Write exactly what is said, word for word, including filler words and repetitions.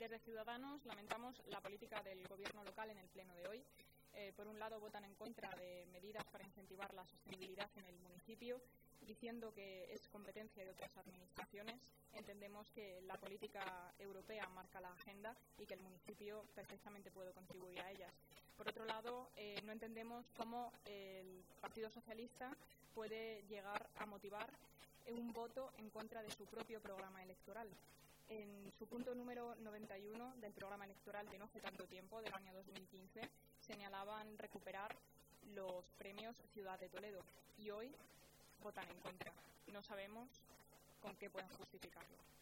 Desde Ciudadanos lamentamos la política del gobierno local en el pleno de hoy. Eh, por un lado, votan en contra de medidas para incentivar la sostenibilidad en el municipio, diciendo que es competencia de otras administraciones. Entendemos que la política europea marca la agenda y que el municipio perfectamente puede contribuir a ellas. Por otro lado, eh, no entendemos cómo el Partido Socialista puede llegar a motivar un voto en contra de su propio programa electoral. En su punto número noventa y uno del programa electoral de no hace tanto tiempo, del año dos mil quince, señalaban recuperar los premios Ciudad de Toledo y hoy votan en contra. No sabemos con qué pueden justificarlo.